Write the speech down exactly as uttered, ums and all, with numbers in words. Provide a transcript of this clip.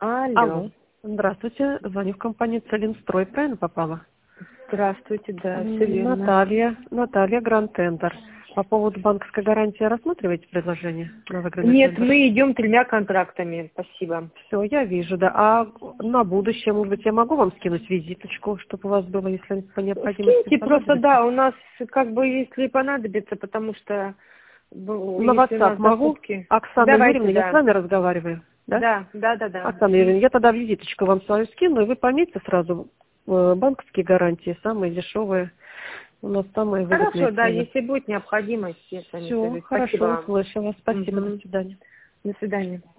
Алло. Алло. Здравствуйте. Звоню в компанию Целинстрой. Правильно попала? Здравствуйте, да, все верно. Наталья. Наталья Гранд Тендер. По поводу банковской гарантии рассматриваете предложение на выигранный Нет, тендер? мы идем тремя контрактами. Спасибо. Все, я вижу, да. А на будущее, может быть, я могу вам скинуть визиточку, чтобы у вас было, если по необходимости Скиньте просто, понадобится? да, у нас как бы если понадобится, потому что ну, На если у WhatsApp нас могу? закупки. Оксана Давайте, Юрьевна, я с да. вами разговариваю, да? Да, да, да, да. Оксана Юрьевна, я тогда визиточку вам свою скину, и вы пометьте сразу э, банковские гарантии, самые дешевые. У нас самые выгодные Хорошо, да, цены. если будет необходимость, я с вами Все, свяжусь. Спасибо хорошо, вам. услышала. Спасибо, до Мгм. свидания. До свидания.